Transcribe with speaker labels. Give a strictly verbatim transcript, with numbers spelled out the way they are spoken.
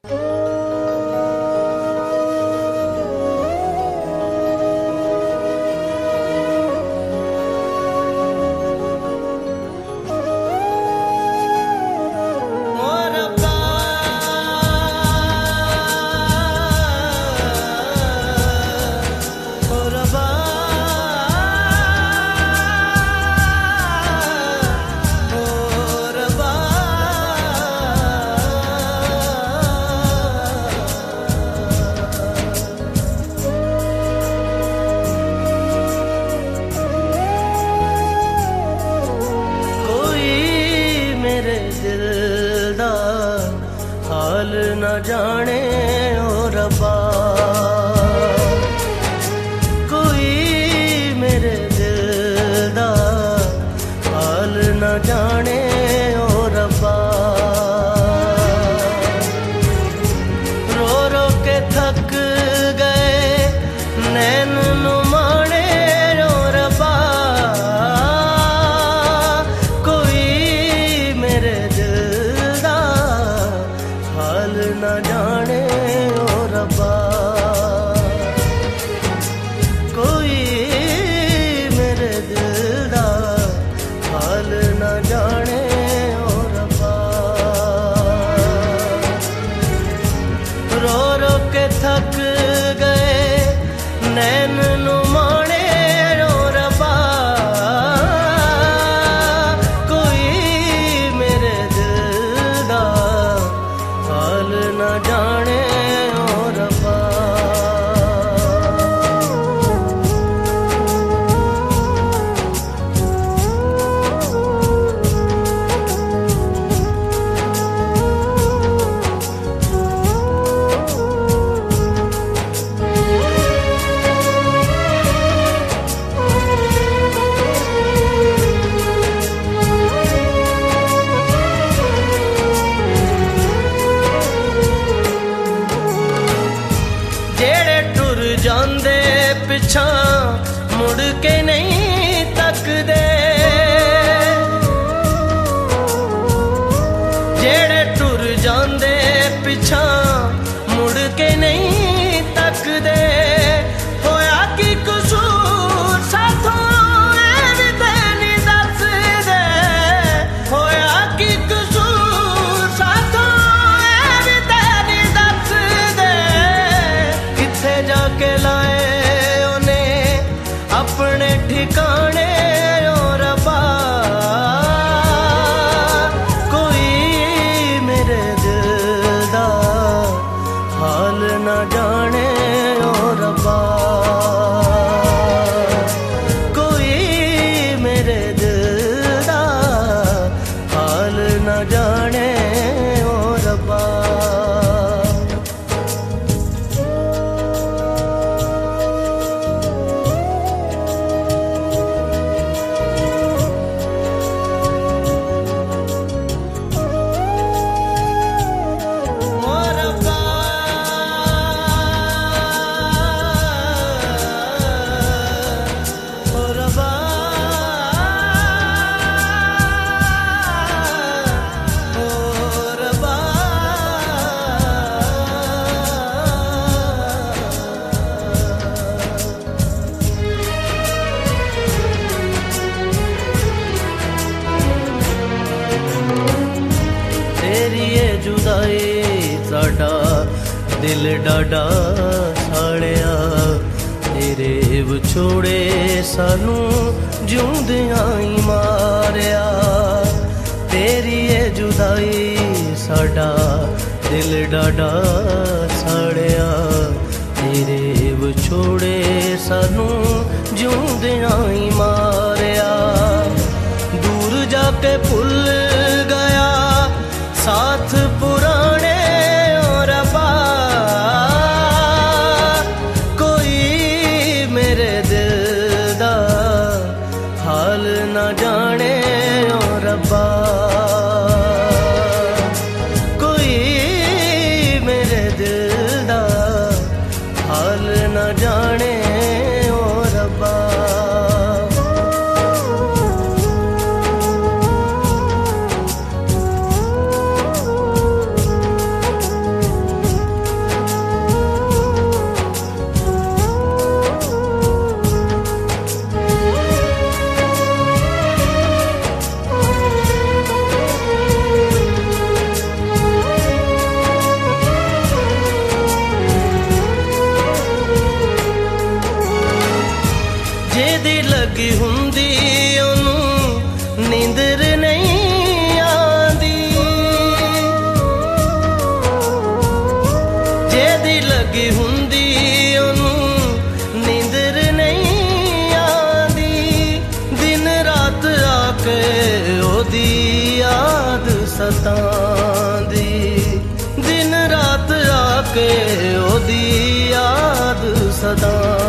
Speaker 1: न जाने ओ रब्बा, कोई मेरे दिल दा हाल न जाने ओ रब्बा। रो रो के थक गए नैन नुमाने ओ रब्बा, कोई मेरे दिल दा हाल न जाने ओ रब्बा, कोई मेरे दिल दा हाल न जाने ओ रब्बा। रो रो के थक गए नैन नुमाने ओ रब्बा, कोई मेरे दिल दा हाल न जाने ओ रब्बा। जेड़े टुर जांदे पिछा मुड़ के नहीं तकदे, जेड़े टुर जांदे पिछा मुड़ के नहीं तकदे, होया की कसूर साथों ऐ भी ते नहीं दसदे, होया की कसूर साथों ऐ भी ते नहीं दसदे। किथे जाके लाए उन्हें अपने ठिकाने ओ रब्बा, कोई मेरे दिल दा हाल न जाने ओ रब्बा, कोई मेरे दिल दा हाल न जाने ओ रब्बा। तेरी ये जुदाई साडा दिल डाडा साड़िया, तेरे विछोड़े सानू जिउंदियां ही मारिया। तेरी ये जुदाई साडा दिल डाडा साड़िया, तेरे विछोड़े सानू जिउंदियां ही मारिया। दूर जाके भुल गया साथ पुराने ओ रब्बा, कोई मेरे दिल दा हाल न जाने ओ रब्बा, कोई मेरे दिल दा हाल न जाने ओ रब्बा। सतांदी दिन रात आके ओदी याद सतांदी।